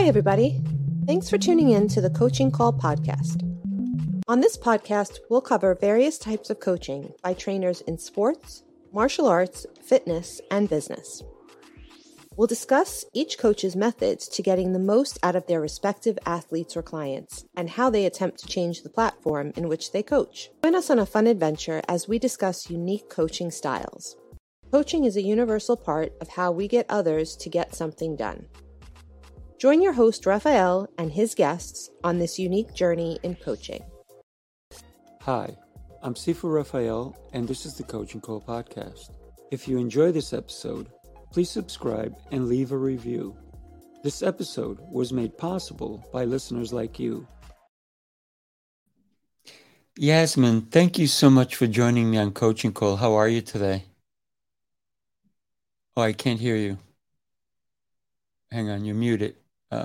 Hi, everybody. Thanks for tuning in to the Coaching Call podcast. On this podcast, we'll cover various types of coaching by trainers in sports, martial arts, fitness, and business. We'll discuss each coach's methods to getting the most out of their respective athletes or clients and how they attempt to change the platform in which they coach. Join us on a fun adventure as we discuss unique coaching styles. Coaching is a universal part of how we get others to get something done. Join your host, Raphael, and his guests on this unique journey in coaching. Hi, I'm Sifu Raphael, and this is the Coaching Call podcast. If you enjoy this episode, please subscribe and leave a review. This episode was made possible by listeners like you. Yasmin, thank you so much for joining me on Coaching Call. How are you today? Oh, I can't hear you. Hang on, you're muted.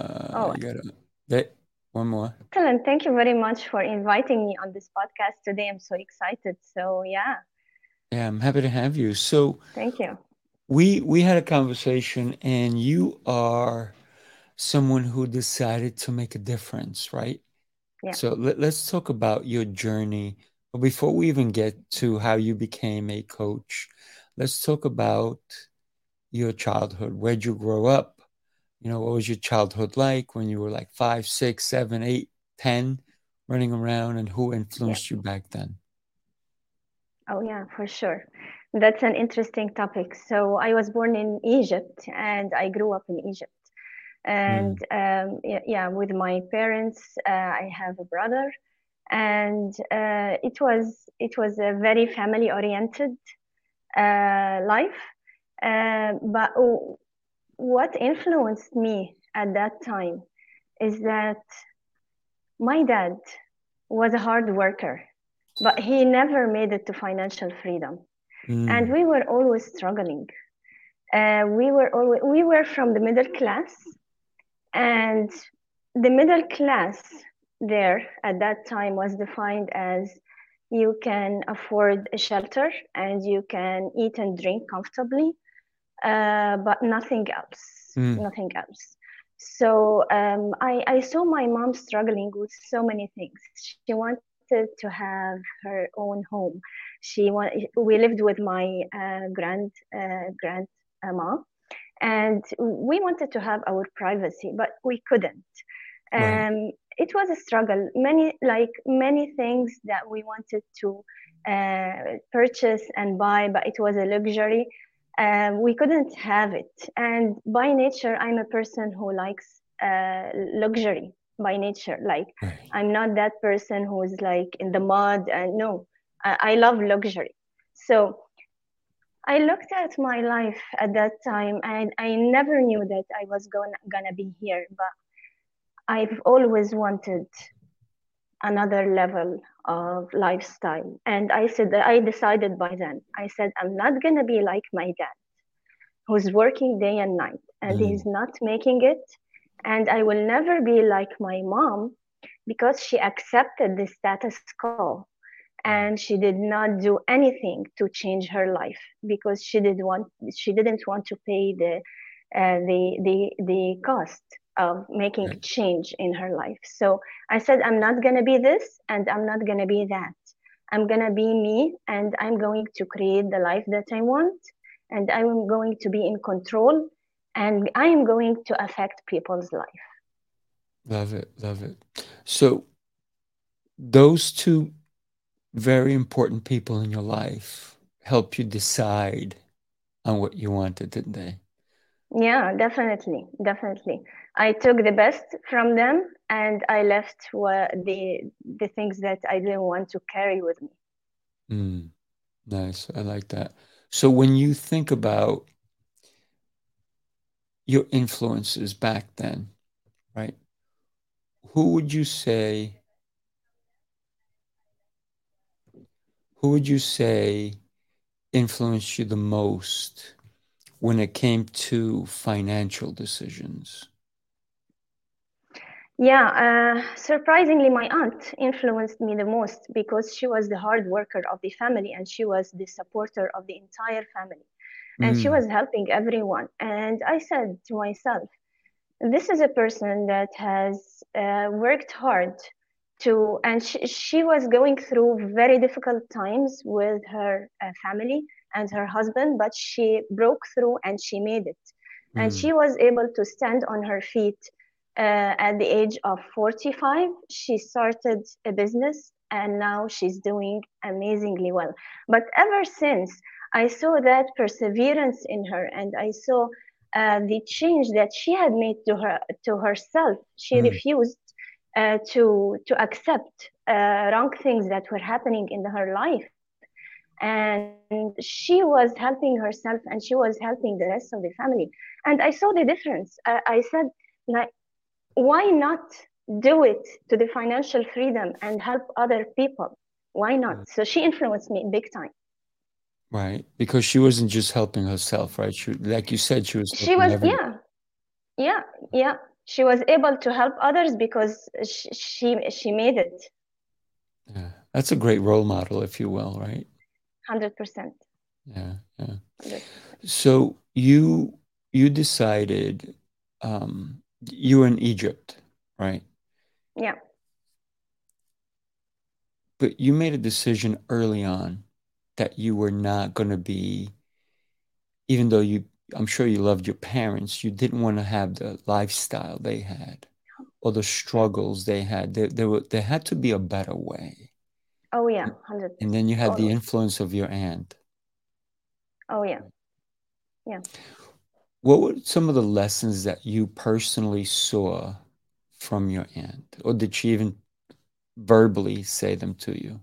One more. Excellent. Thank you very much for inviting me on this podcast today. I'm so excited. Yeah, I'm happy to have you. So thank you. We had a conversation, and you are someone who decided to make a difference, right? Yeah. So let's talk about your journey. But before we even get to how you became a coach, let's talk about your childhood. Where'd you grow up? What was your childhood like when you were like 5, 6, 7, 8, 10, running around, and who influenced you back then? Oh, yeah, for sure. That's an interesting topic. So I was born in Egypt and I grew up in Egypt. And with my parents, I have a brother, and it was a very family-oriented life. But what influenced me at that time is that my dad was a hard worker, but he never made it to financial freedom. And we were always struggling. We were from the middle class, and the middle class there at that time was defined as you can afford a shelter and you can eat and drink comfortably, but nothing else. So I saw my mom struggling with so many things. She wanted to have her own home. We lived with my grandma, and we wanted to have our privacy, but we couldn't. Right. It was a struggle. Many things that we wanted to purchase and buy, but it was a luxury. We couldn't have it. And by nature, I'm a person who likes luxury by nature. Right. I'm not that person who is like in the mud. And no, I love luxury. So I looked at my life at that time, and I never knew that I was gonna be here. But I've always wanted another level of lifestyle. And I decided by then, I said, I'm not going to be like my dad, who's working day and night, and he's not making it. And I will never be like my mom, because she accepted the status quo. And she did not do anything to change her life, because she didn't want to pay the cost of making change in her life. So I said, I'm not going to be this, and I'm not going to be that. I'm going to be me, and I'm going to create the life that I want, and I'm going to be in control, and I am going to affect people's life. Love it. So those two very important people in your life help you decide on what you wanted, didn't they? Yeah, definitely. I took the best from them, and I left the things that I didn't want to carry with me. Nice. I like that. So when you think about your influences back then, right? Who would you say influenced you the most when it came to financial decisions? Yeah, surprisingly, my aunt influenced me the most, because she was the hard worker of the family, and she was the supporter of the entire family, and she was helping everyone. And I said to myself, this is a person that has worked hard and she was going through very difficult times with her family and her husband, but she broke through and she made it. And Mm. she was able to stand on her feet at the age of 45. She started a business and now she's doing amazingly well. But ever since I saw that perseverance in her, and I saw the change that she had made to herself. She Mm. refused to accept wrong things that were happening in her life, and she was helping herself and she was helping the rest of the family. And I saw the difference. I said, like, why not do it to the financial freedom and help other people? Why not? So she influenced me big time. Right. Because she wasn't just helping herself, right? She, like you said, she was She helping was, everyone. yeah, yeah, yeah. She was able to help others because she made it Yeah. That's a great role model, if you will, right? 100%. Yeah. Yeah. 100%. So you decided you were in Egypt, right? Yeah. But you made a decision early on that you were not going to be, even though I'm sure you loved your parents, you didn't want to have the lifestyle they had or the Yeah. struggles they had. There had to be a better way. Oh yeah, And then you 100%. had the Always. influence of your aunt. Oh yeah. Yeah. What were some of the lessons that you personally saw from your aunt? Or did she even verbally say them to you?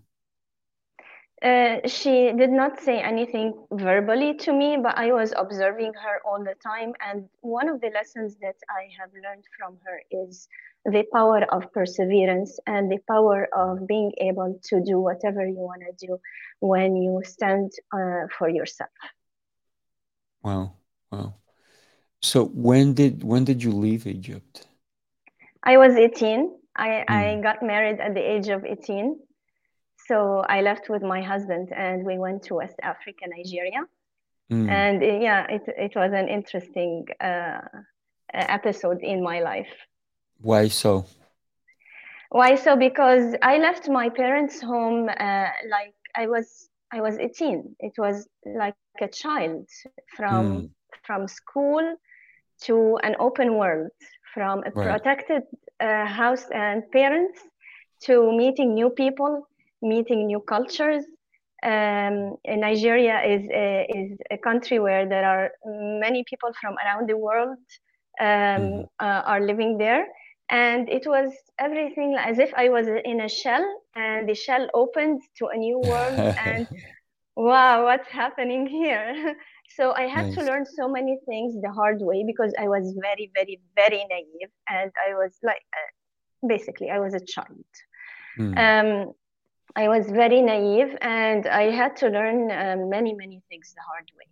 She did not say anything verbally to me, but I was observing her all the time. And one of the lessons that I have learned from her is the power of perseverance and the power of being able to do whatever you want to do when you stand for yourself. Wow, wow. So when did you leave Egypt? I was 18. I Mm, got married at the age of 18. So I left with my husband and we went to West Africa, Nigeria. mm. And yeah, it was an interesting episode in my life. Why so? Why so? Because I left my parents' home like I was 18. It was like a child from Mm, from school to an open world, from a right. protected house and parents to meeting new people, meeting new cultures. Nigeria is a country where there are many people from around the world Mm. are living there. And it was everything as if I was in a shell, and the shell opened to a new world. And wow, what's happening here? So I had to Nice. learn so many things the hard way because I was very, very, very naive, and I was like, basically, I was a child. Mm. Um, I was very naive, and I had to learn many, many things the hard way.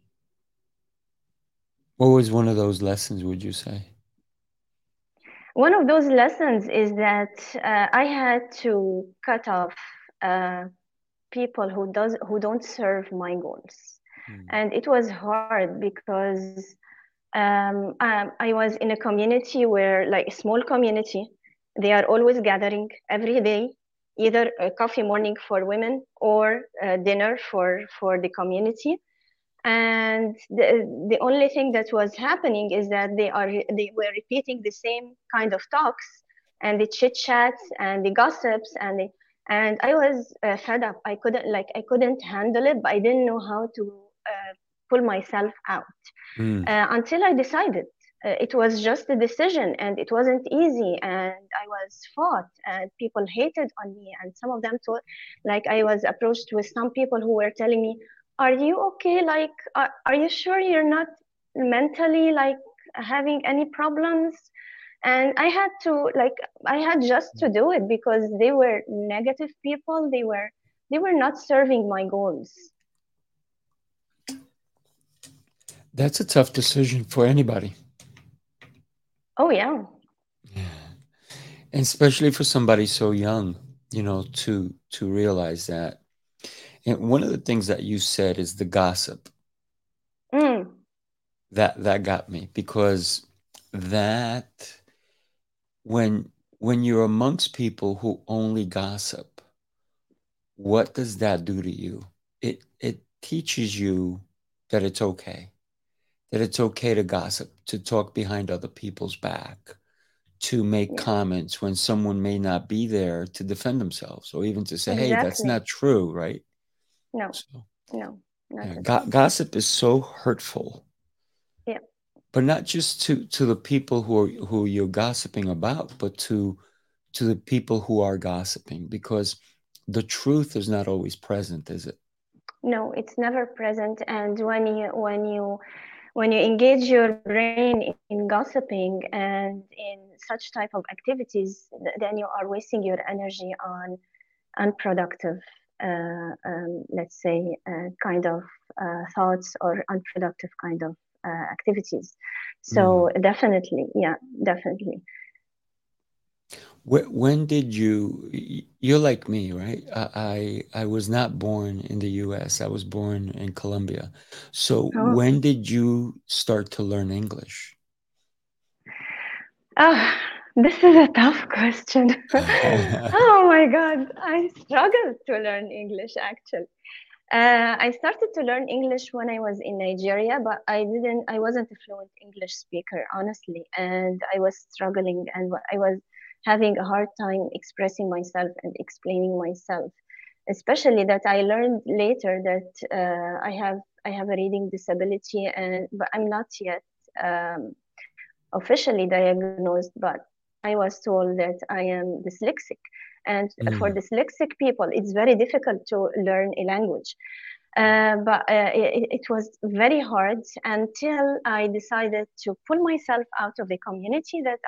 What was one of those lessons, would you say? One of those lessons is that I had to cut off uh, people who don't serve my goals, Mm. and it was hard because I was in a community where, like a small community, they are always gathering every day, either a coffee morning for women or dinner for the community. And the only thing that was happening is that they were repeating the same kind of talks and the chit chats and the gossips and I was fed up. I couldn't handle it, but I didn't know how to pull myself out Mm. until I decided. It was just a decision, and it wasn't easy, and I was fought, and people hated on me, and some of them told, like I was approached with some people who were telling me, "Are you okay? Like, are you sure you're not mentally like having any problems?" And I had just to do it because they were negative people. They were not serving my goals. That's a tough decision for anybody. Oh yeah. Yeah. And especially for somebody so young, to realize that. And one of the things that you said is the gossip. Mm, That got me because that when you're amongst people who only gossip, what does that do to you? It teaches you that it's okay. That it's okay to gossip, to talk behind other people's back, to make Yeah, comments when someone may not be there to defend themselves, or even to say, hey, that's exactly. not true, right? No, So, no, not yeah, at all. gossip is so hurtful, Yeah, but not just to the people who you're gossiping about, but to the people who are gossiping, because the truth is not always present, is it? no, it's never present. And when you engage your brain in gossiping and in such type of activities, then you are wasting your energy on unproductive, let's say, kind of thoughts or unproductive kind of activities. So Mm. definitely, yeah, definitely. When did you're like me, right? I was not born in the US. I was born in Colombia. So Oh, when did you start to learn English? ah, this is a tough question. Oh my God, I struggled to learn English actually. I started to learn English when I was in Nigeria, but I wasn't a fluent English speaker, honestly. And I was struggling and I was having a hard time expressing myself and explaining myself, especially that I learned later that I have a reading disability, and but I'm not yet um, officially diagnosed, but I was told that I am dyslexic. And for Mm, dyslexic people, it's very difficult to learn a language. But it was very hard until I decided to pull myself out of the community that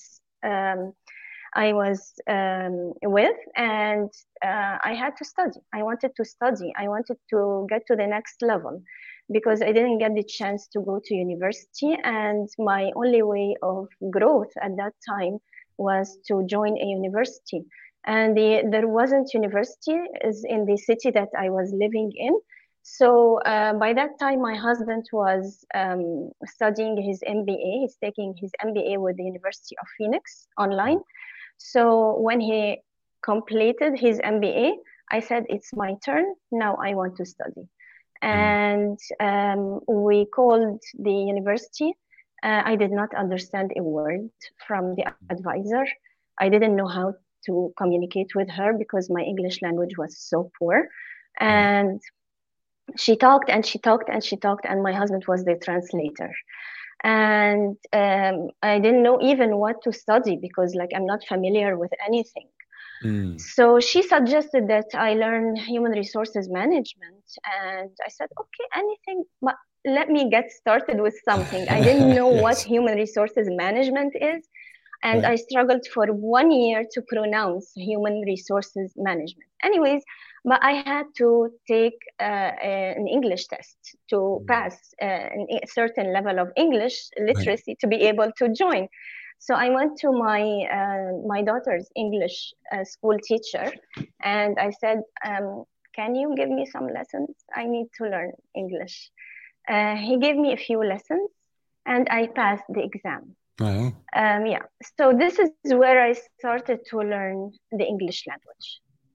I was with, and I had to study. I wanted to study. I wanted to get to the next level because I didn't get the chance to go to university, and my only way of growth at that time was to join a university. And there wasn't university is in the city that I was living in. So by that time, my husband was studying his MBA. He's taking his MBA with the University of Phoenix online. So when he completed his MBA, I said, it's my turn. Now I want to study. mm, And we called the university. I did not understand a word from the advisor. I didn't know how to communicate with her because my English language was so poor. right. And she talked and she talked and she talked, and my husband was the translator. And I didn't know even what to study because, like, I'm not familiar with anything. Mm, So she suggested that I learn human resources management, and I said, okay, anything, but let me get started with something. I didn't know what yes, human resources management is, and right. I struggled for 1 year to pronounce human resources management. Anyways, but I had to take an English test to Mm, pass a certain level of English right. literacy to be able to join. So I went to my daughter's English school teacher, and I said, "Can you give me some lessons? I need to learn English." He gave me a few lessons, and I passed the exam. Well, Yeah, so this is where I started to learn the English language.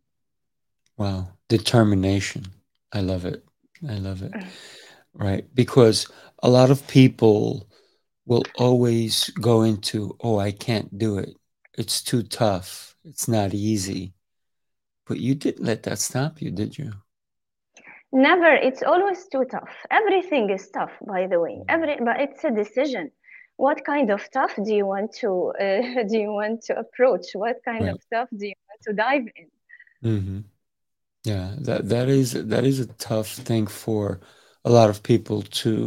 wow. Determination. I love it. I love it. Right. Because a lot of people will always go into, oh, I can't do it. It's too tough. It's not easy. But you didn't let that stop you, did you? Never, it's always too tough. Everything is tough, by the way. Mm, But it's a decision. What kind of tough do you want to do you want to approach? What kind of right. stuff do you want to dive in? Hmm. Yeah, that is a tough thing for a lot of people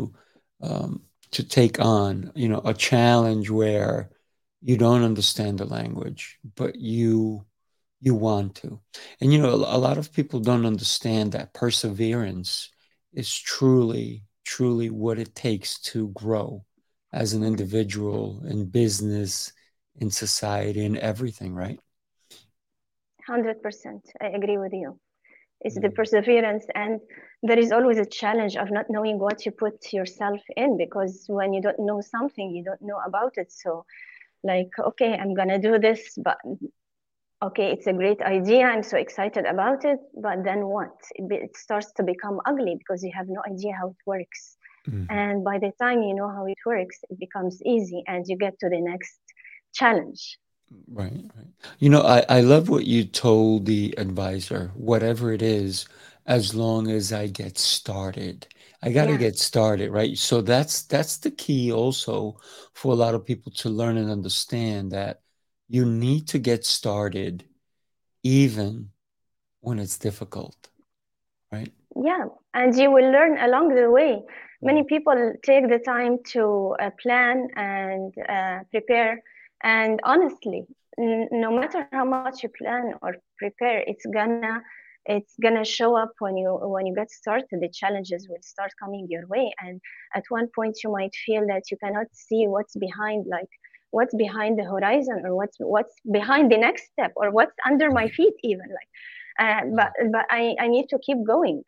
to take on, a challenge where you don't understand the language, but you want to. And a lot of people don't understand that perseverance is truly, truly what it takes to grow as an Mhm. individual in business, in society, in everything, right? 100%. I agree with you. It's the perseverance, and there is always a challenge of not knowing what you put yourself in, because when you don't know something, you don't know about it. So, like, okay, I'm gonna do this, but okay, it's a great idea. I'm so excited about it, but then what? It starts to become ugly because you have no idea how it works. And by the time you know how it works, it becomes easy and you get to the next challenge. Right, right. You know, I love what you told the advisor, whatever it is, as long as I get started. I got to Yeah, get started, right? So that's the key also for a lot of people to learn and understand that you need to get started even when it's difficult, right? yeah. And you will learn along the way. Many Mm. people take the time to plan and prepare. And honestly, no matter how much you plan or prepare, it's gonna show up when you get started. The challenges will start coming your way, and at one point you might feel that you cannot see what's behind, like what's behind the horizon, or what's behind the next step, or what's under my Right. feet even. Like, but I need to keep going.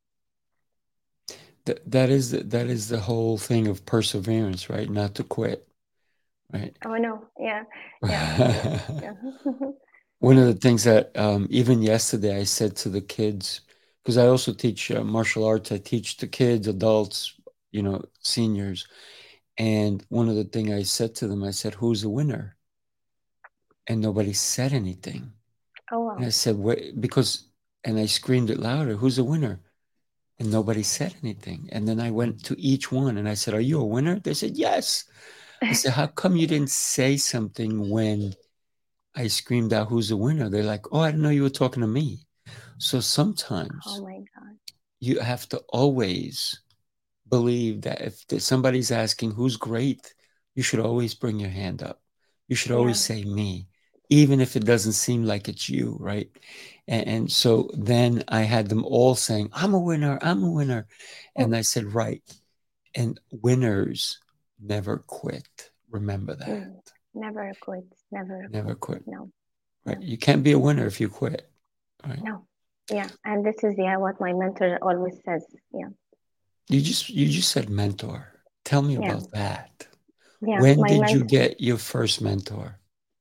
That is the whole thing of perseverance, right? Not to quit, right? Oh no, yeah, yeah, yes, yeah. One of the things that even yesterday I said to the kids, because I also teach martial arts, I teach the kids, adults, seniors. And one of the things I said to them, I said, "Who's the winner?" And nobody said anything. Oh And I wow. said, "What?" And I screamed it louder, "Who's the winner?" And nobody said anything. And then I went to each one and I said, "Are you a winner?" They said, "Yes." I said, "How come you didn't say something when I screamed out, 'Who's the winner?'" They're like, "Oh, I didn't know you were talking to me." So Oh sometimes my God. you have to always believe that if somebody's asking who's great, you should always bring your hand up. You should always Yeah. say me, even if it doesn't seem like it's you, right? And so then I had them all saying, "I'm a winner, I'm a winner." Mm, And I said, right. And winners never quit. Remember that. mm. Never quit. Never Never quit. quit. No, Right. no, You can't be a winner if you quit. Right. no. Yeah, and this is what my mentor always says. Yeah, You just said mentor. Tell me yeah, about that. yeah. When My did you mentor. get your first mentor?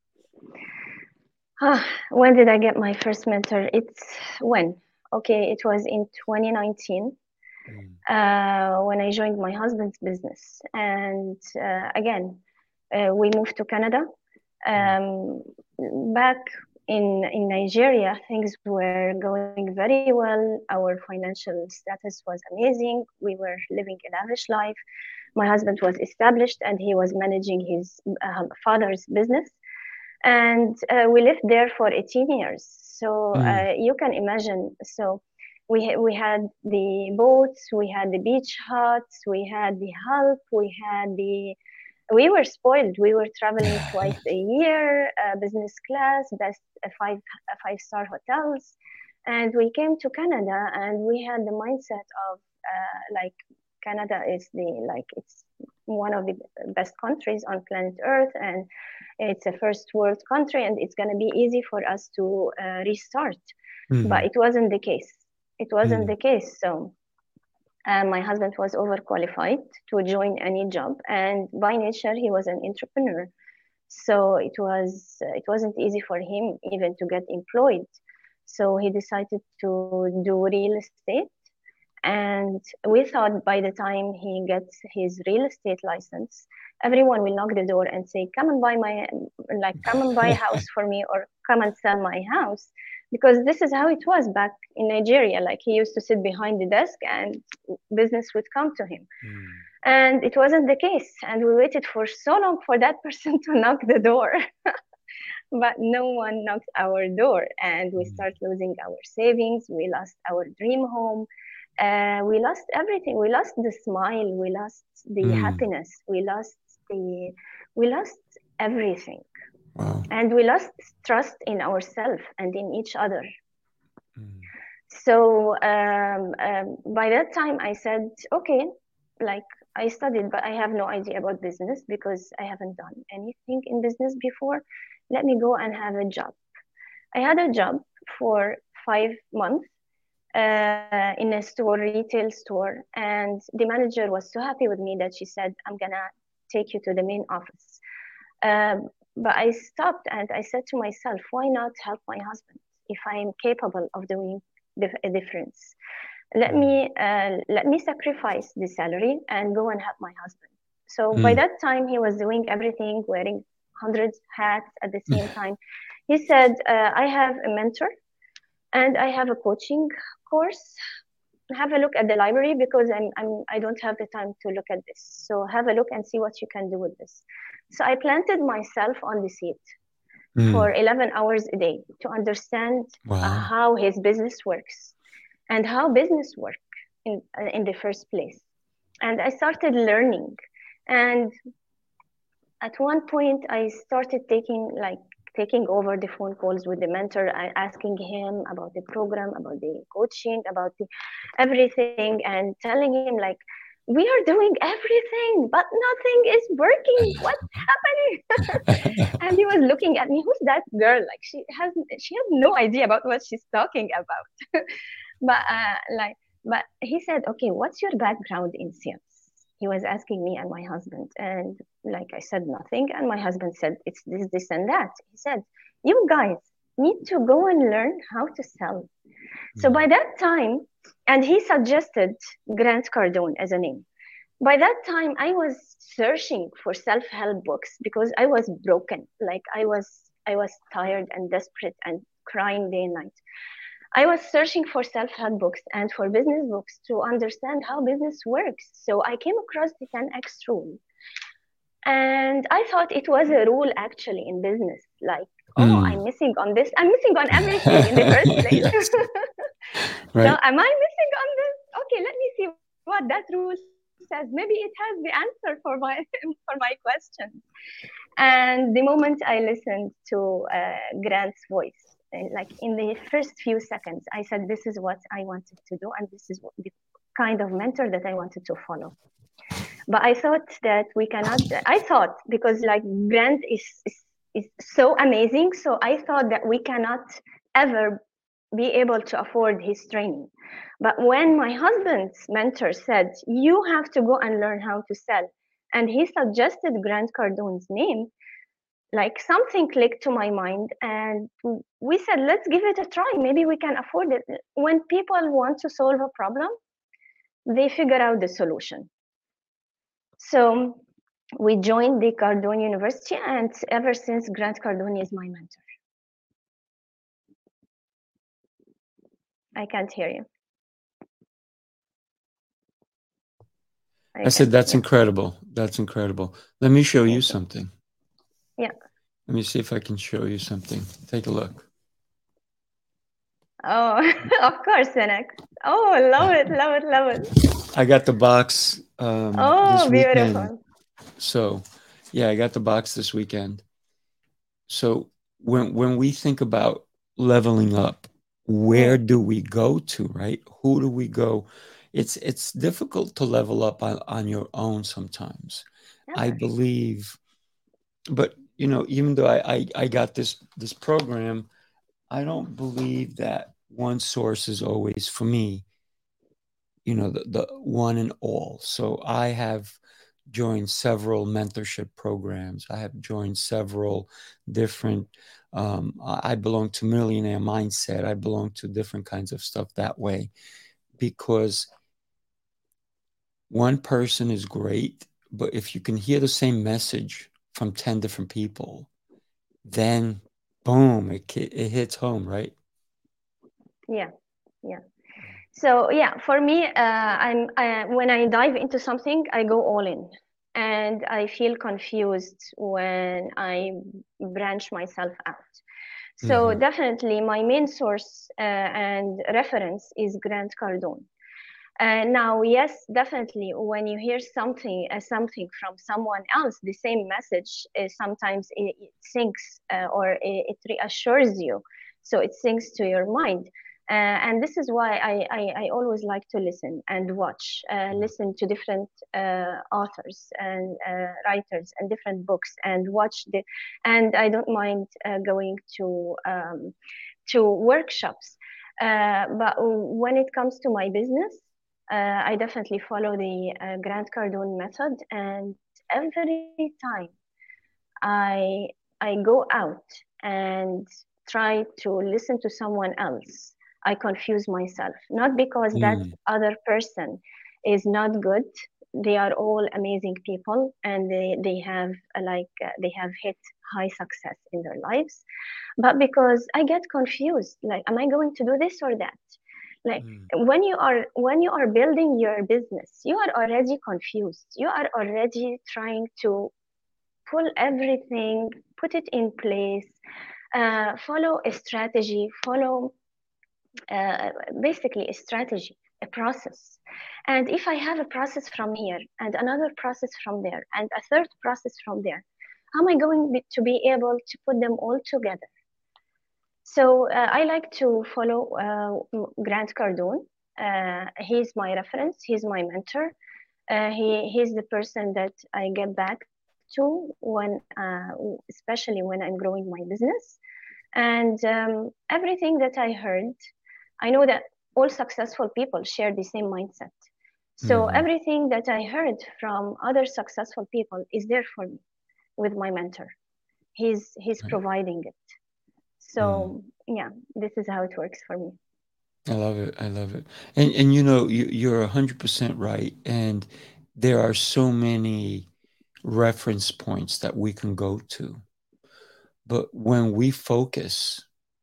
When did I get my first mentor? It's when? Okay, it was in 2019 Mm, when I joined my husband's business. And again, we moved to Canada. mm, Um, Back in Nigeria, things were going very well. Our financial status was amazing. We were living a lavish life. My husband was established and he was managing his father's business. And we lived there for 18 years. So mm, you can imagine. So we had the boats, we had the beach huts, we had the help, we were spoiled. We were traveling twice a year, business class, best five-star hotels, and we came to Canada, and we had the mindset of like Canada is it's one of the best countries on planet Earth, and it's a first world country, and it's gonna be easy for us to restart. But mhm, it wasn't the case. It wasn't mm, the case. So my husband was overqualified to join any job, and by nature he was an entrepreneur. So it wasn't easy for him even to get employed. So he decided to do real estate, and we thought by the time he gets his real estate license, everyone will knock the door and say, "Come and come and buy a house for me, or come and sell my house." Because this is how it was back in Nigeria. Like he used to sit behind the desk and business would come to him. mm, And it wasn't the case. And we waited for so long for that person to knock the door, but no one knocked our door. And we mm, start losing our savings. We lost our dream home. We lost everything. We lost the smile. We lost the mm. happiness. We lost everything. Wow. And we lost trust in ourselves and in each other. Mm, So by that time, I said, okay, like I studied, but I have no idea about business because I haven't done anything in business before. Let me go and have a job. I had a job for 5 months, in a store, retail store. And the manager was so happy with me that she said, I'm gonna take you to the main office. But I stopped and I said to myself, why not help my husband if I am capable of doing a difference? Let me sacrifice the salary and go and help my husband. So by that time, he was doing everything, wearing hundreds hats at the same time. He said, I have a mentor and I have a coaching course. Have a look at the library because I don't have the time to look at this. So have a look and see what you can do with this. So I planted myself on the seat for 11 hours a day to understand how his business works and how business work in the first place. And I started learning. And at one point, I started taking over the phone calls with the mentor, asking him about the program, about the coaching, about everything, and telling him like, we are doing everything, but nothing is working. What's happening? And he was looking at me. Who's that girl? Like she has no idea about what she's talking about. But he said, okay, what's your background in sales? He was asking me and my husband, and like I said, nothing. And my husband said, it's this, and that. He said, you guys need to go and learn how to sell. So by that time, and he suggested Grant Cardone as a name. By that time, I was searching for self-help books because I was broken. Like I was tired and desperate and crying day and night. I was searching for self-help books and for business books to understand how business works. So I came across the 10X rule. And I thought it was a rule actually in business. Like, I'm missing on this. I'm missing on everything in the first place. Right. So am I missing on this? Okay, let me see what that rule says. Maybe it has the answer for my question. And the moment I listened to Grant's voice, like in the first few seconds, I said, this is what I wanted to do, and this is the kind of mentor that I wanted to follow. But I thought that we cannot, because like Grant is so amazing, so I thought that we cannot ever be able to afford his training. But when my husband's mentor said, you have to go and learn how to sell, and he suggested Grant Cardone's name, like something clicked to my mind, and we said, let's give it a try. Maybe we can afford it. When people want to solve a problem, they figure out the solution. So we joined the Cardone University, and ever since, Grant Cardone is my mentor. I can't hear you. I said, that's incredible. That's incredible. Let me show you something. Yeah. Let me see if I can show you something. Take a look. Oh, of course, Senex. Oh, love it, love it, love it. I got the box this weekend. Beautiful. So, yeah, I got the box this weekend. So when we think about leveling up, where do we go to, right? Who do we go? It's difficult to level up on your own sometimes. I believe, but you know, even though I got this program, I don't believe that one source is always, for me, you know, the one and all. So I have joined several mentorship programs. I have joined several different, I belong to Millionaire Mindset. I belong to different kinds of stuff that way, because one person is great, but if you can hear the same message from 10 different people, then boom, it hits home, right? Yeah. So yeah, for me, when I dive into something, I go all in, and I feel confused when I branch myself out. So definitely, my main source and reference is Grant Cardone. Now, yes, definitely, when you hear something from someone else, the same message, sometimes it sinks or it reassures you. So it sinks to your mind. And this is why I always like to listen and watch, listen to different authors and writers and different books, and watch and I don't mind going to workshops. But when it comes to my business, I definitely follow the Grant Cardone method, and every time I I go out and try to listen to someone else, I confuse myself. Not because that Mm, other person is not good. They are all amazing people, and they have they have hit high success in their lives, but because I get confused. Like, am I going to do this or that? Like, mm, when you are building your business, you are already confused. You are already trying to pull everything, put it in place, follow a strategy, follow uh, basically a strategy, a process. And if I have a process from here and another process from there and a third process from there, how am I going to be able to put them all together? So I like to follow Grant Cardone. He's my reference. He's my mentor. He's the person that I get back to especially when I'm growing my business. And everything that I heard, I know that all successful people share the same mindset. So mhm. everything that I heard from other successful people is there for me with my mentor. He's Right. providing it. Mm. So yeah, this is how it works for me. I love it. I love it. And you know, you're 100% right. And there are so many reference points that we can go to. But when we focus,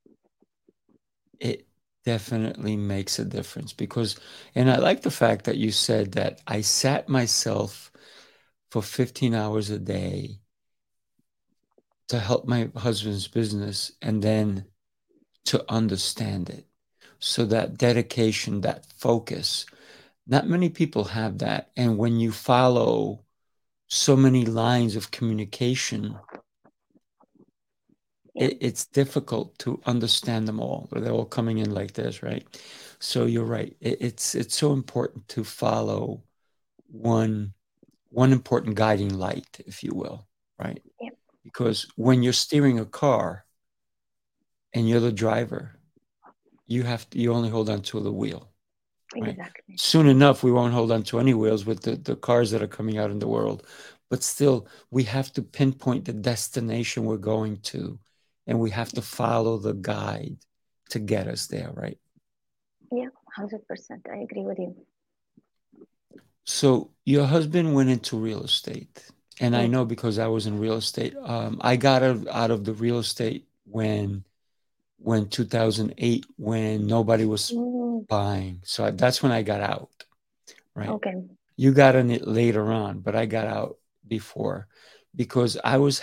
it definitely makes a difference because, and I like the fact that you said that I sat myself for 15 hours a day to help my husband's business and then to understand it. So that dedication, that focus, not many people have that. And when you follow so many lines of communication, Yeah, it's difficult to understand them all. They're all coming in like this, right? So you're right. It's so important to follow one one important guiding light, if you will, right? yeah, Because when you're steering a car and you're the driver, you only hold on to the wheel, right? exactly. Soon enough, we won't hold on to any wheels with the cars that are coming out in the world. But still, we have to pinpoint the destination we're going to, and we have to follow the guide to get us there, right? Yeah, 100%. I agree with you. So your husband went into real estate, and I know Mm. because I was in real estate. I got out of the real estate when 2008, when nobody was Mm, buying. So that's when I got out, right? okay. You got in it later on, but I got out before because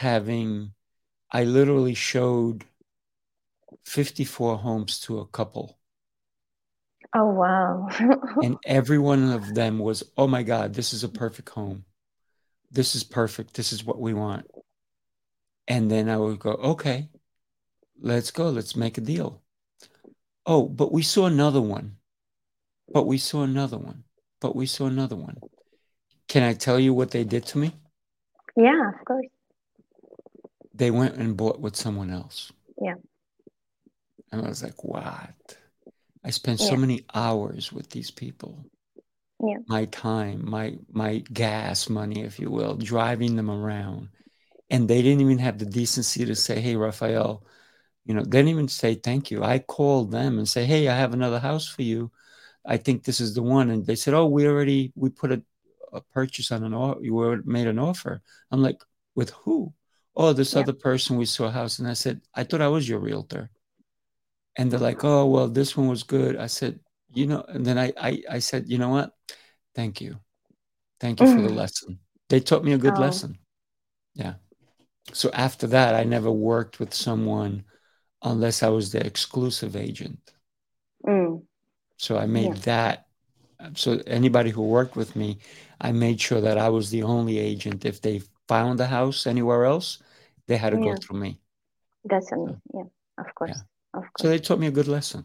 I literally showed 54 homes to a couple, Oh, wow. and every one of them was, oh my God, this is a perfect home. This is perfect. This is what we want. And then I would go, okay, let's go. Let's make a deal. Oh, but we saw another one. But we saw another one. But we saw another one. Can I tell you what they did to me? Yeah, of course. They went and bought with someone else. Yeah, And I was like, what? I spent so yeah, many hours with these people. yeah, My time, my gas money, if you will, driving them around. And they didn't even have the decency to say, hey, Raphael, they didn't even say thank you. I called them and say, hey, I have another house for you. I think this is the one. And they said, oh, we put a purchase on you made an offer. I'm like, with who? Oh, this yeah. other person we saw a house. And I said, I thought I was your realtor. And they're like, oh, well, this one was good. I said, and then I said, you know what? Thank you. Thank you for the lesson. They taught me a good Oh, lesson. Yeah. So after that, I never worked with someone unless I was the exclusive agent. mm, So I yeah, made that. So anybody who worked with me, I made sure that I was the only agent. If they found a house anywhere else, they had to go yeah. through me. That's So, amazing. Yeah, of yeah. course, of So course. they taught me a good lesson.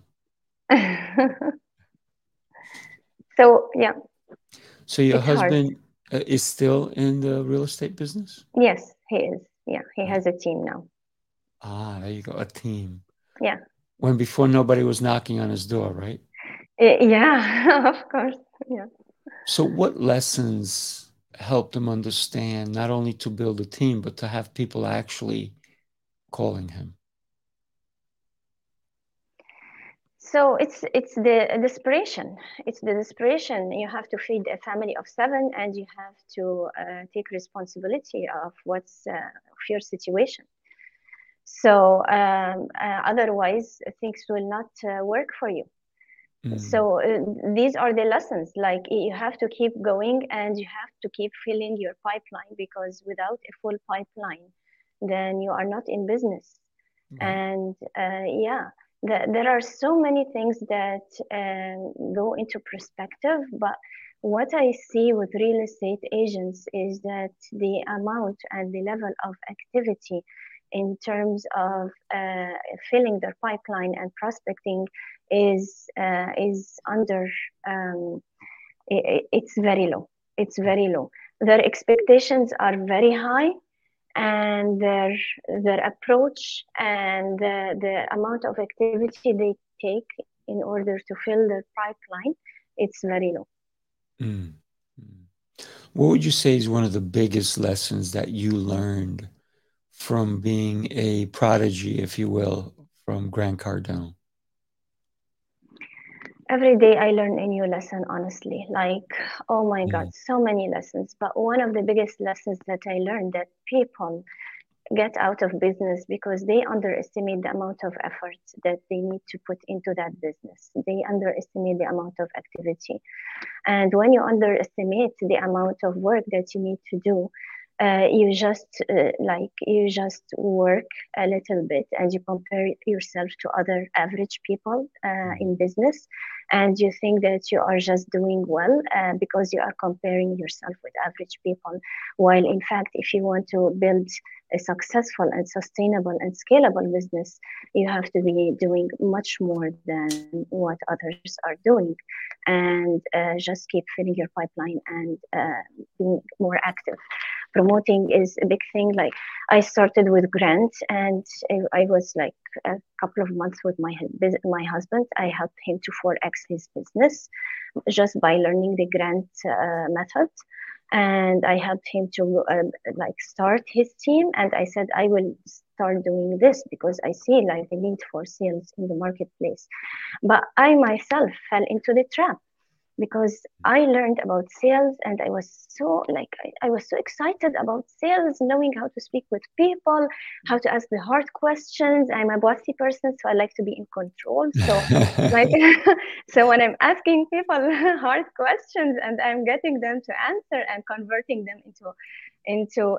So yeah, So your it's hard. husband is still in the real estate business? Yes, he is. Yeah, he Right. has a team now. Ah, there you go. A team. Yeah. When before nobody was knocking on his door, right? Yeah, of course. Yeah. So what lessons helped him understand not only to build a team, but to have people actually calling him? So it's the desperation. It's the desperation. You have to feed a family of seven, and you have to take responsibility of what's of your situation. So otherwise, things will not work for you. Mm, So these are the lessons. Like you have to keep going, and you have to keep filling your pipeline, because without a full pipeline, then you are not in business. right. And yeah, there are so many things that go into perspective. But what I see with real estate agents is that the amount and the level of activity in terms of filling their pipeline and prospecting is under it's very low. It's very low. Their expectations are very high, and their approach and the amount of activity they take in order to fill their pipeline, it's very low. Mm, mm. What would you say is one of the biggest lessons that you learned from being a prodigy, if you will, from Grant Cardone? Every day I learn a new lesson, honestly. Like, oh my God, Mm, so many lessons. But one of the biggest lessons that I learned, that people get out of business because they underestimate the amount of effort that they need to put into that business. They underestimate the amount of activity. And when you underestimate the amount of work that you need to do, you just work a little bit, and you compare yourself to other average people mm, in business, and you think that you are just doing well because you are comparing yourself with average people. While in fact, if you want to build a successful and sustainable and scalable business, you have to be doing much more than what others are doing, and just keep filling your pipeline and being more active. Promoting is a big thing. Like, I started with Grant, and I was like a couple of months with my husband. I helped him to 4x his business just by learning the Grant method, and I helped him to like start his team. And I said I will start doing this because I see like the need for sales in the marketplace. But I myself fell into the trap because I learned about sales, and I was so like I was so excited about sales, knowing how to speak with people, how to ask the hard questions. I'm a bossy person, so I like to be in control. So like so when I'm asking people hard questions and I'm getting them to answer and converting them into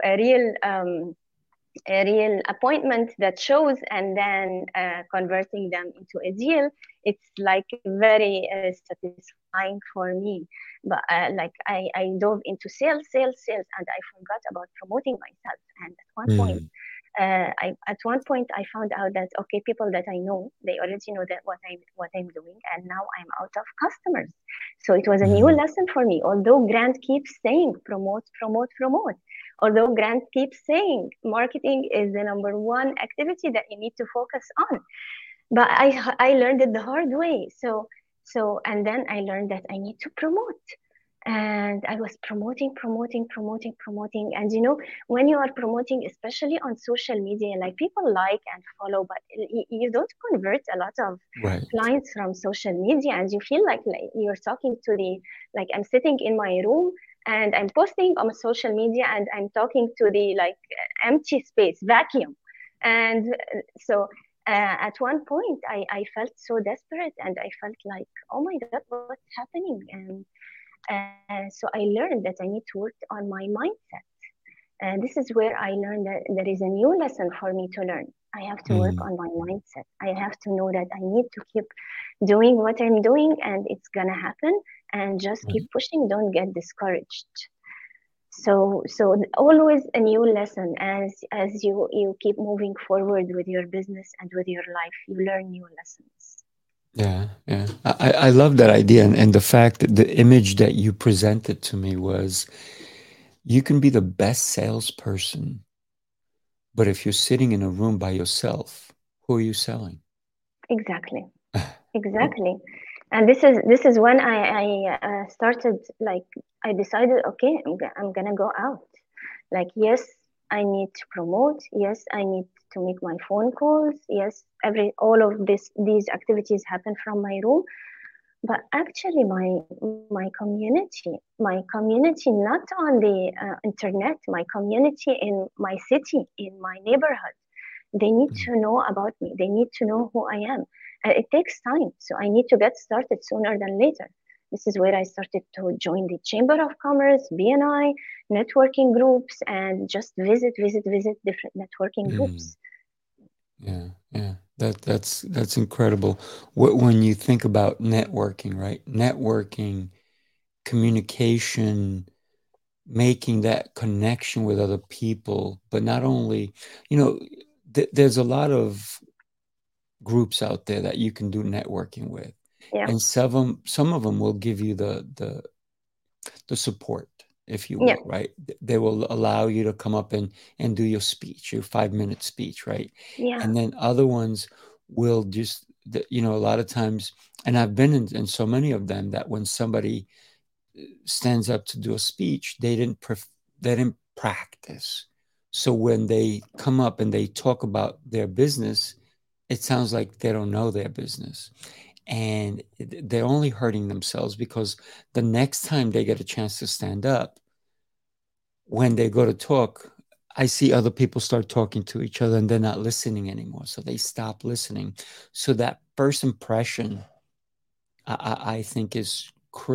a real appointment that shows, and then converting them into a deal, it's like very satisfying for me. But I dove into sales, and I forgot about promoting myself. And mm, at one point I found out that okay, people that I know, they already know that what I'm doing, and now I'm out of customers. So it was a new mm, lesson for me. Although Grant keeps saying promote, promote, promote, although Grant keeps saying marketing is the number one activity that you need to focus on, but I learned it the hard way. So and then I learned that I need to promote, and I was promoting. And when you are promoting, especially on social media, like people like and follow, but you don't convert a lot of right. clients from social media, and you feel like you're talking to the, like I'm sitting in my room and I'm posting on social media and I'm talking to the like empty space vacuum. And so at one point I felt so desperate, and I felt like, oh my God, what's happening? And so I learned that I need to work on my mindset. And this is where I learned that there is a new lesson for me to learn. I have to work Mm, on my mindset. I have to know that I need to keep doing what I'm doing, and it's gonna happen, and just keep right. pushing. Don't get discouraged. So always a new lesson. As you keep moving forward with your business and with your life, you learn new lessons. Yeah, yeah. I love that idea. And the fact that the image that you presented to me was you can be the best salesperson, but if you're sitting in a room by yourself, who are you selling? Exactly. Oh, Exactly. And this is when I started, like, I decided, okay, I'm gonna go out. Like, yes, I need to promote. Yes, I need to make my phone calls. Yes, all of these activities happen from my room. But actually, my community, not on the internet, my community in my city, in my neighborhood, they need mm, to know about me. They need to know who I am. And it takes time. So I need to get started sooner than later. This is where I started to join the Chamber of Commerce, BNI, networking groups, and just visit different networking mm. groups. Yeah, yeah. That's incredible. When you think about networking, right? Networking, communication, making that connection with other people, but not only, you know, there's a lot of groups out there that you can do networking with, Yeah, and some of them will give you the support, if you yeah, will, right? They will allow you to come up and do your speech, your 5 minute speech, right? yeah, And then other ones will just, a lot of times, and I've been in so many of them that when somebody stands up to do a speech, they didn't practice. So when they come up and they talk about their business, it sounds like they don't know their business, and they're only hurting themselves because the next time they get a chance to stand up, when they go to talk, I see other people start talking to each other and they're not listening anymore. So they stop listening. So that first impression, I think, is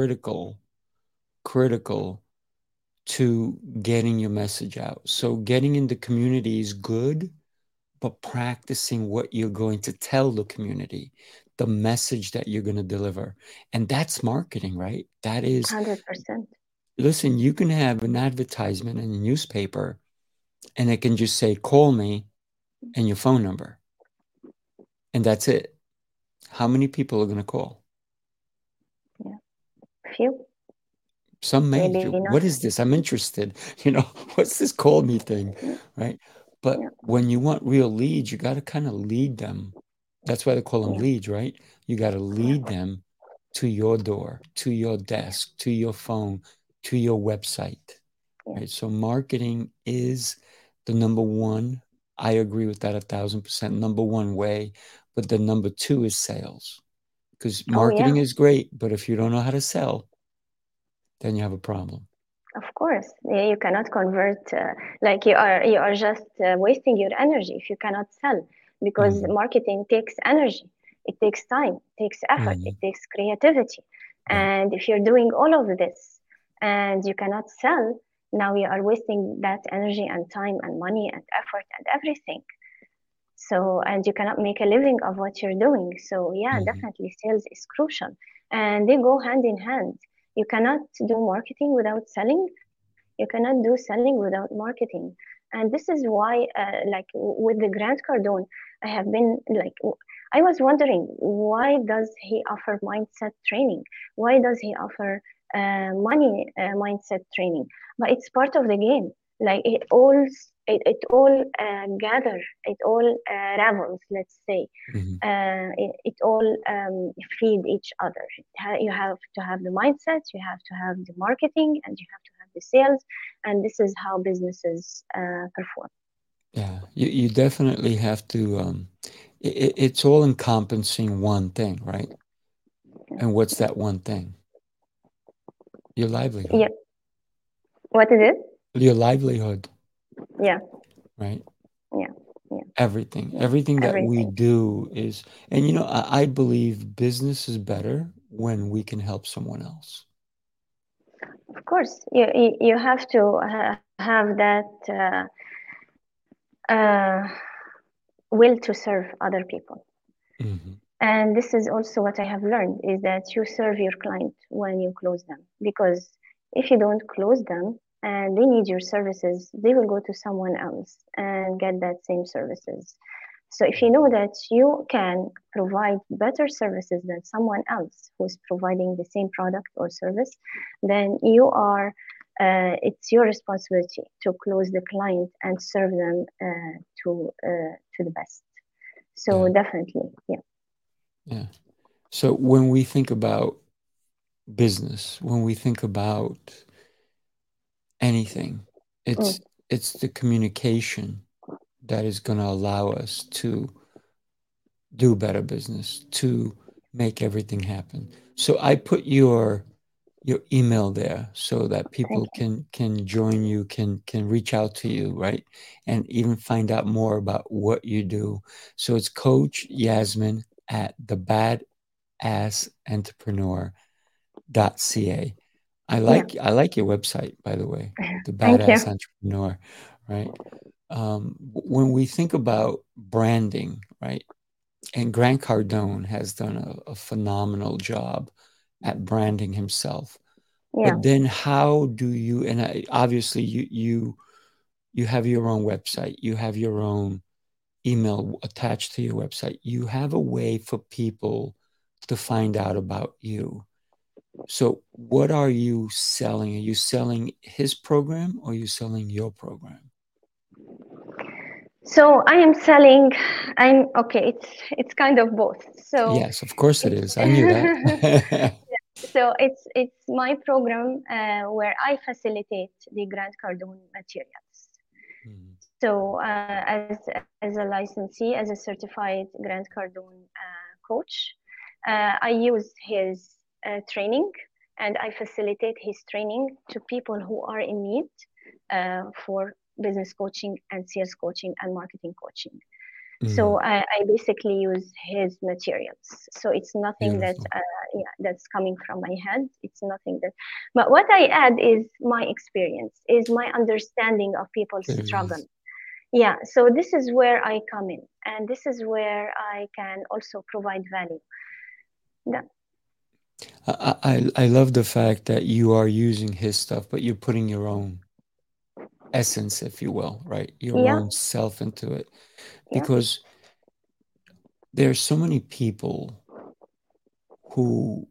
critical to getting your message out. So getting in the community is good, but practicing what you're going to tell the community, the message that you're going to deliver. And that's marketing, right? That is, 100%. listen, you can have an advertisement in a newspaper and it can just say, call me and your phone number. And that's it. How many people are going to call? Yeah, few, Some may. maybe not. What is this? I'm interested. What's this call me thing? Yeah, Right. yeah, But when you want real leads, you got to kind of lead them. That's why they call them yeah, leads, right? You got to yeah, lead them to your door, to your yeah, desk, to your phone, to your website, yeah. right? So marketing is the number one. I agree with that 1,000%. Number one way, but the number two is sales, because Oh, yeah. marketing is great, but if you don't know how to sell, then you have a problem. Of course, yeah, you cannot convert, like you are just wasting your energy if you cannot sell, because Mhm. marketing takes energy, it takes time, it takes effort, it Mhm. takes creativity. Yeah. And if you're doing all of this and you cannot sell, now you are wasting that energy and time and money and effort and everything. So, and you cannot make a living of what you're doing. So, yeah, Mhm. definitely sales is crucial and they go hand in hand. You cannot do marketing without selling. You cannot do selling without marketing. And this is why, like with the Grant Cardone, I have been like, I was wondering, why does he offer mindset training? Why does he offer money mindset training? But it's part of the game. Like it all gather, it all ravels, let's say. Mhm. It all feed each other. You have to have the mindset, you have to have the marketing, and you have to have the sales, and this is how businesses perform. Yeah. You definitely have to. It's all encompassing one thing, right? And what's that one thing? Your Yeah, livelihood. what is it? Your livelihood, Yeah, right? yeah, yeah, Everything. yeah. Everything that we Everything. do is, and I believe business is better when we can help someone else. Of course, you have to have that uh, will to serve other people. Hmm. And this is also what I have learned is that you serve your client when you close them. Because if you don't close them and they need your services, they will go to someone else and get that same services. So if you know that you can provide better services than someone else who's providing the same product or service, then it's your responsibility to close the client and serve them to the best. So Yeah. definitely, yeah. Yeah. So when we think about business, when we think about anything, Mm, it's the communication that is going to allow us to do better business, to make everything happen. So I put your email there so that thank people you. can join you, can reach out to you, right? And even find out more about what you do. So it's Coach Yasmin at thebadassentrepreneur.ca. Yeah, I like your website, by the way, the thank you. Badass Entrepreneur, right? When we think about branding, right? And Grant Cardone has done a phenomenal job at branding himself. Yeah. But then how do you, and obviously you have your own website, you have your own email attached to your website. You have a way for people to find out about you. So what are you selling? Are you selling his program or are you selling your program? So I am selling. I'm okay. It's kind of both. So Yes, of course it it's is. I knew that. so it's my program where I facilitate the Grant Cardone materials. Mhm. So as a licensee, as a certified Grant Cardone coach, I use his training and I facilitate his training to people who are in need for business coaching and sales coaching and marketing coaching. Mm, So I basically use his materials. So it's nothing that beautiful. yeah, that's coming from my head. It's nothing that, but what I add is my experience, is my understanding of people's There it struggle. is. Yeah, so this is where I come in, and this is where I can also provide value. Yeah, I love the fact that you are using his stuff, but you're putting your own essence, if you will, right? Your yeah, own self into it. yeah, Because there are so many people who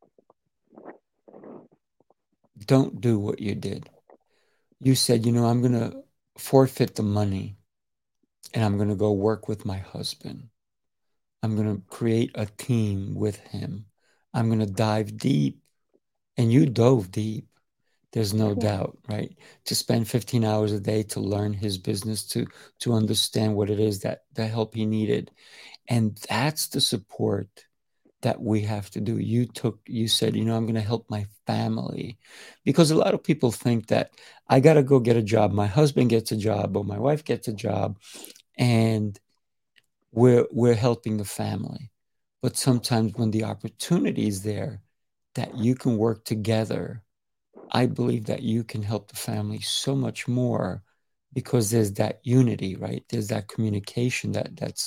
don't do what you did. You said, I'm going to forfeit the money and I'm going to go work with my husband. I'm going to create a team with him. I'm going to dive deep. And you dove deep. There's no yeah. doubt, right? To spend 15 hours a day to learn his business, to understand what it is that the help he needed. And that's the support that we have to do. You said, I'm going to help my family. Because a lot of people think that I got to go get a job. My husband gets a job or my wife gets a job and we're helping the family. But sometimes when the opportunity is there that you can work together, I believe that you can help the family so much more because there's that unity, right? There's that communication that's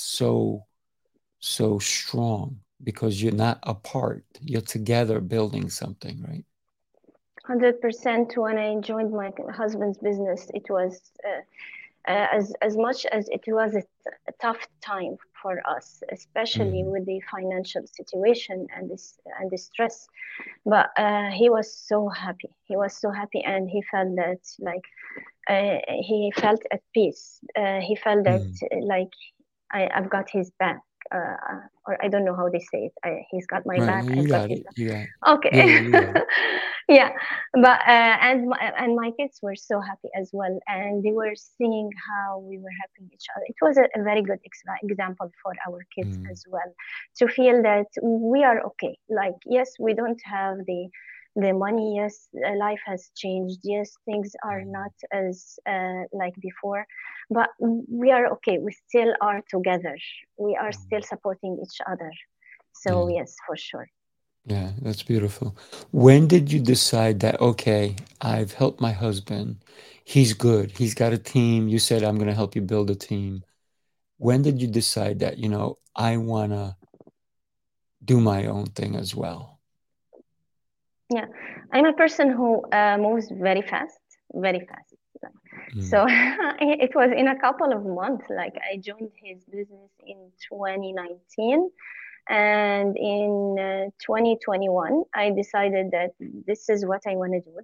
so strong because you're not apart. You're together building something, right? 100%. When I joined my husband's business, it was as much as it was a tough time for us, especially Mm, with the financial situation and the stress. But he was so happy. He was so happy, and he felt that like he felt at peace. He felt that mm. like I've got his back. Or I don't know how they say it. He's got my Right. back. You I've got got his it. back. You got it. Yeah, Okay. yeah, you got it. Yeah, but and my kids were so happy as well, and they were seeing how we were helping each other. It was a very good example for our kids Mm, as well, to feel that we are okay. Like, yes, we don't have the money. Yes, life has changed. Yes, things are mm, not as like before, but we are okay. We still are together. We are still mm. supporting each other. So Yeah, yes, for sure. yeah, that's beautiful. When did you decide that, okay, I've helped my husband. He's good. He's got a team. You said, I'm going to help you build a team. When did you decide that, I want to do my own thing as well? Yeah, I'm a person who moves very fast, very fast. Mm, So it was in a couple of months. Like I joined his business in 2019, and in 2021, I decided that this is what I want to do,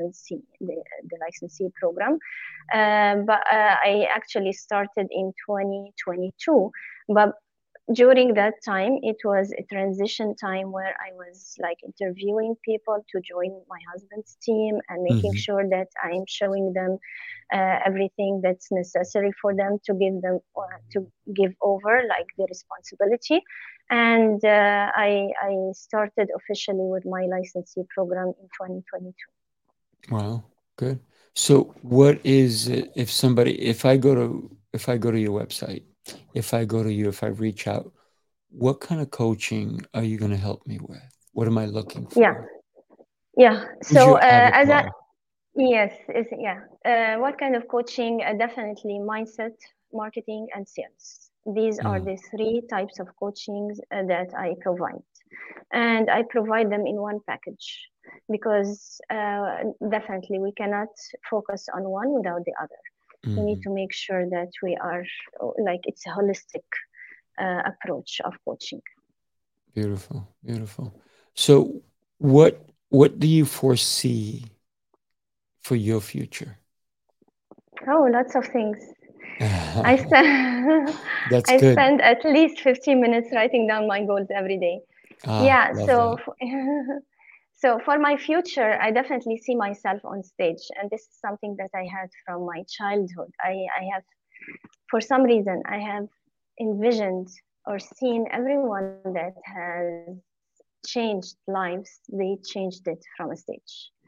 the licensee program. But I actually started in 2022, but during that time, it was a transition time where I was like interviewing people to join my husband's team and making Hmm. sure that I am showing them everything that's necessary for them to give over like the responsibility. And I started officially with my licensee program in 2022. Wow, good. So what is it if somebody, if I go to your website, if I go to you, if I reach out, what kind of coaching are you going to help me with? What am I looking Yeah, for? yeah. Who's So your avatar? yes, yeah. What kind of coaching? Definitely mindset, marketing, and sales. These are Mm, the three types of coachings that I provide, and I provide them in one package because definitely we cannot focus on one without the other. We need mhm. to make sure that we are like it's a holistic approach of coaching. Beautiful, beautiful. So what do you foresee for your future? Oh, lots of things. I spend That's I good. spend at least 15 minutes writing down my goals every day. Ah, Yeah, love that. so for my future, I definitely see myself on stage, and this is something that I had from my childhood. I have, for some reason, I have envisioned or seen everyone that has changed lives. They changed it from a stage.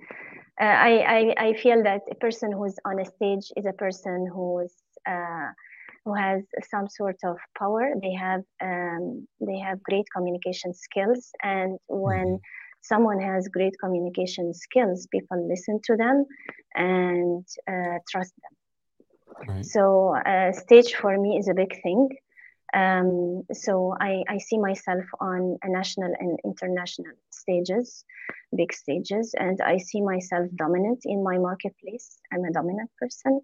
I feel that a person who's on a stage is a person uh, who has some sort of power. They have great communication skills, and when Mhm. someone has great communication skills, people listen to them and trust them. Right. So stage for me is a big thing. So I see myself on a national and international stages, big stages, and I see myself dominant in my marketplace. I'm a dominant person.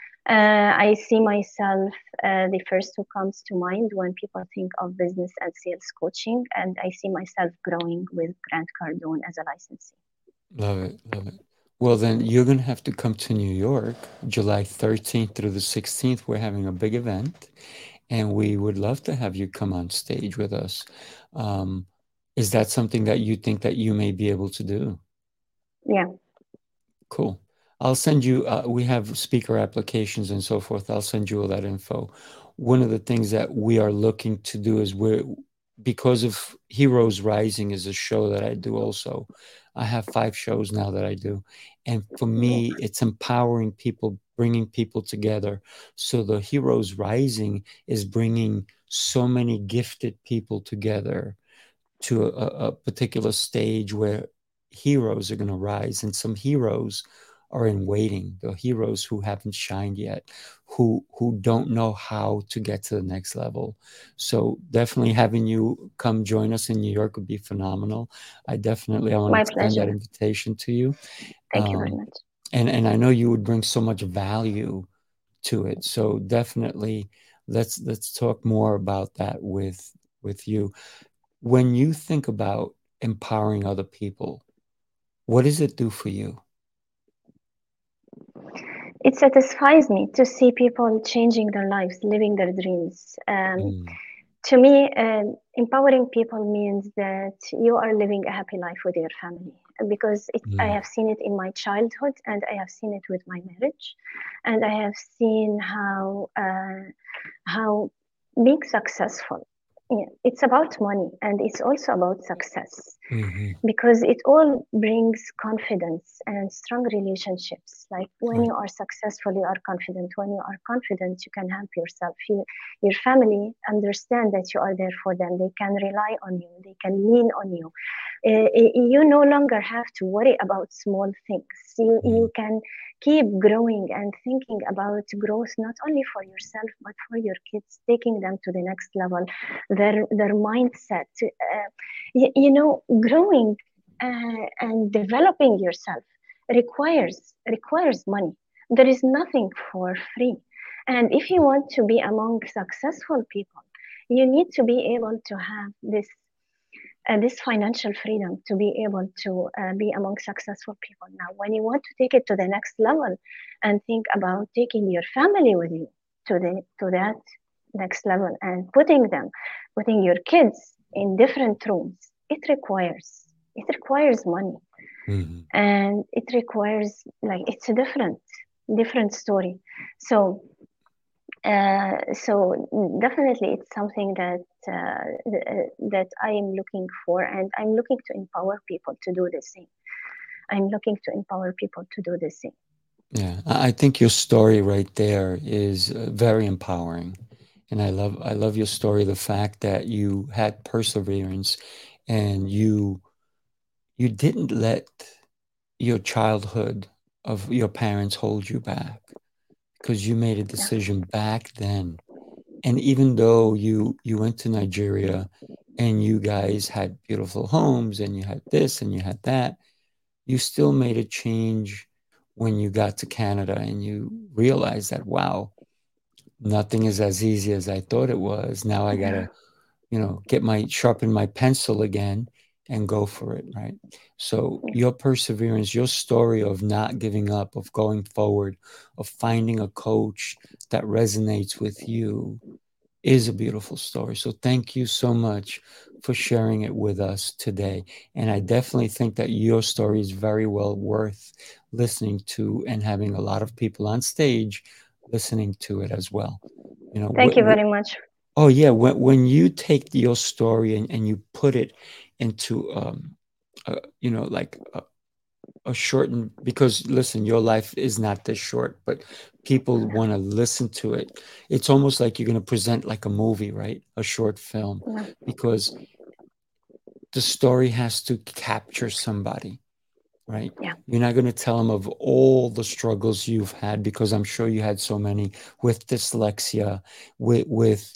I see myself the first who comes to mind when people think of business and sales coaching, and I see myself growing with Grant Cardone as a licensee. Love it, love it. Well, then you're gonna have to come to New York, July 13th through the 16th. We're having a big event, and we would love to have you come on stage with us. Um, is that something that you think that you may be able to do? Yeah, Cool. I'll send you, we have speaker applications and so forth. I'll send you all that info. One of the things that we are looking to do is because of Heroes Rising is a show that I do also. I have 5 shows now that I do. And for me, yeah, it's empowering people, bringing people together. So the Heroes Rising is bringing so many gifted people together to a particular stage where heroes are going to rise, and some heroes are in waiting. The heroes who haven't shined yet, who don't know how to get to the next level. So definitely having you come join us in New York would be phenomenal. I want to my extend that pleasure. invitation to you. Thank you very Um, much. and I know you would bring so much value to it. So definitely let's talk more about that with you. When you think about empowering other people, what does it do for you? It satisfies me to see people changing their lives, living their dreams. Mm, To me, empowering people means that you are living a happy life with your family. Because I mm, have seen it in my childhood, and I have seen it with my marriage, and I have seen how being successful, yeah, it's about money, and it's also about success hmm. because it all brings confidence and strong relationships. Like when Right. you are successful, you are confident. When you are confident, you can help yourself. Your family understand that you are there for them. They can rely on you. They can lean on you. You no longer have to worry about small things. You Mm, can keep growing and thinking about growth not only for yourself but for your kids, taking them to the next level, their mindset. Growing and developing yourself requires money. There is nothing for free, and if you want to be among successful people, you need to be able to have this financial freedom to be able to be among successful people. Now, when you want to take it to the next level and think about taking your family with you to that, next level, and putting your kids in different rooms, it requires money, Mhm. and it requires, like, it's a different story. So so definitely it's something that I am looking for, and I'm looking to empower people to do the same. I'm looking to empower people to do the same. Yeah, I think your story right there is very empowering, and I love your story. The fact that you had perseverance, and you didn't let your childhood of your parents hold you back, because you made a Yeah, decision back then. And even though you went to Nigeria, and you guys had beautiful homes, and you had this and you had that, you still made a change when you got to Canada, and you realized that, wow, nothing is as easy as I thought it was. Now I yeah, gotta, sharpen my pencil again and go for it, right? So yeah, your perseverance, your story of not giving up, of going forward, of finding a coach that resonates with you is a beautiful story. So thank you so much for sharing it with us today. And I definitely think that your story is very well worth listening to, and having a lot of people on stage listening to it as well. You know, thank you very much. oh yeah, when you take your story, and you put it into like a shortened, because listen, your life is not this short, but people Yeah, want to listen to it. It's almost like you're going to present like a movie, right? A short film, yeah, because the story has to capture somebody, right? yeah. You're not going to tell them of all the struggles you've had, because I'm sure you had so many, with dyslexia, with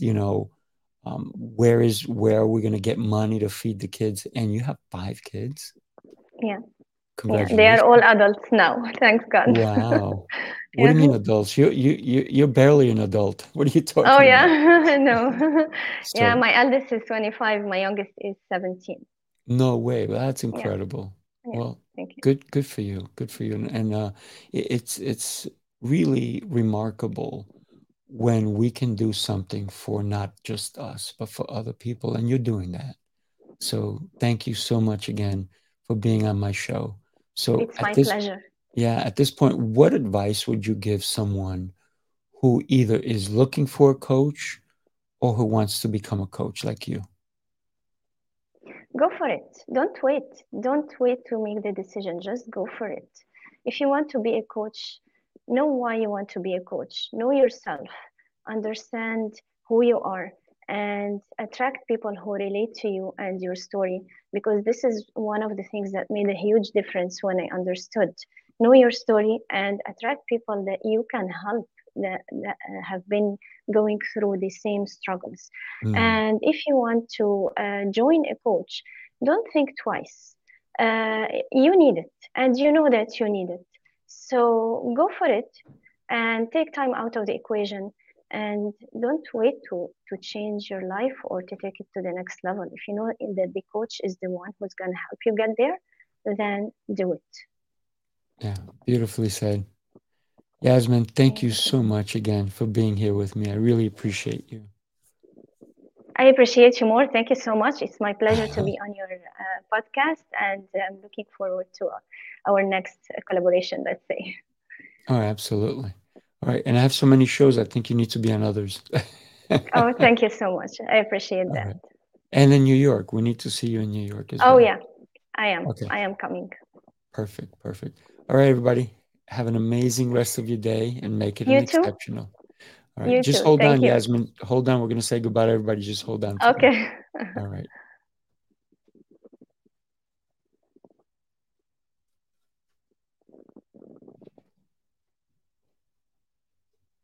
where are we going to get money to feed the kids? And you have 5 kids. Yeah. Yeah, they are all Congratulations. adults now. Thanks God. Wow. What do Yeah. you mean adults? You're barely an adult. What are you Oh talking about? yeah. No. Yeah, So my eldest is 25. My youngest is 17. no way. Well, that's Yeah. incredible. Yeah. Well, Thank you. good for you. Good for you. And it's really remarkable when we can do something for not just us, but for other people. And you're doing that. So thank you so much again for being on my show. So It's my pleasure. at this point, what advice would you give someone who either is looking for a coach, or who wants to become a coach like you? Go for it. Don't wait. Don't wait to make the decision. Just go for it. If you want to be a coach, know why you want to be a coach. Know yourself. Understand who you are, and attract people who relate to you and your story, because this is one of the things that made a huge difference when I understood. Know your story and attract people that you can help, that have been going through the same struggles. Mm, And if you want to join a coach, don't think twice. You need it, and you know that you need it. So go for it and take time out of the equation, and don't wait to change your life or to take it to the next level. If you know that the coach is the one who's going to help you get there, then do it. yeah, beautifully said. Yasmin, thank you Thank you. so much again for being here with me. I really appreciate you. I appreciate you more. Thank you so much. It's my pleasure to be on your podcast, and I'm looking forward to our next collaboration, let's say. Oh, absolutely. All right. And I have so many shows, I think you need to be on others. Oh, thank you so much. I appreciate All that. right. And in New York, we need to see you in New York as Oh, well. yeah, I am. Okay. I am coming. Perfect. Perfect. All right, everybody. Have an amazing rest of your day, and make it an You too. exceptional. All right. You Just too. hold Thank on, you. Yasmin. Hold on. We're going to say goodbye to everybody. Just hold on for me. Okay. All right.